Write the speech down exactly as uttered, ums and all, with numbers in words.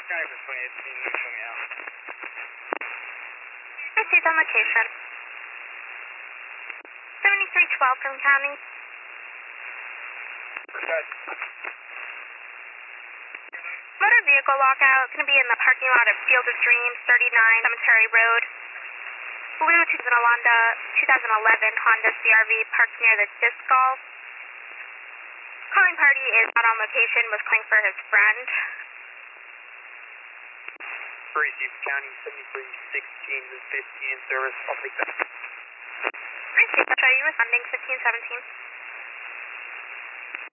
County for twenty eighteen, show me out. Received on location. seventy-three twelve from County. Precise. Motor vehicle lockout, going to be in the parking lot of Field of Dreams, thirty-nine Cemetery Road. Blue two thousand Honda, twenty eleven Honda C R V parked near the disc golf. Calling party is not on location, was calling for his friend. Received County seventy-three sixteen to fifteen service. I'll take that. Received, are you responding fifteen seventeen?